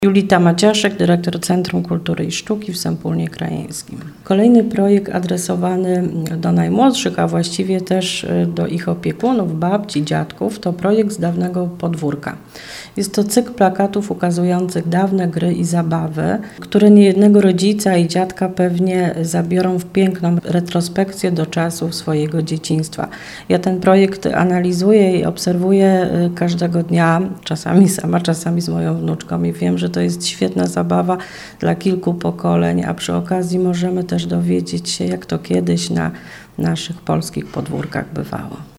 Julita Maciaszek, dyrektor Centrum Kultury i Sztuki w Sępólnie Krajeńskim. Kolejny projekt adresowany do najmłodszych, a właściwie też do ich opiekunów, babci, dziadków, to projekt z dawnego podwórka. Jest to cykl plakatów ukazujących dawne gry i zabawy, które niejednego rodzica i dziadka pewnie zabiorą w piękną retrospekcję do czasów swojego dzieciństwa. Ja ten projekt analizuję i obserwuję każdego dnia, czasami sama, czasami z moją wnuczką i wiem, że to jest świetna zabawa dla kilku pokoleń, a przy okazji możemy też dowiedzieć się, jak to kiedyś na naszych polskich podwórkach bywało.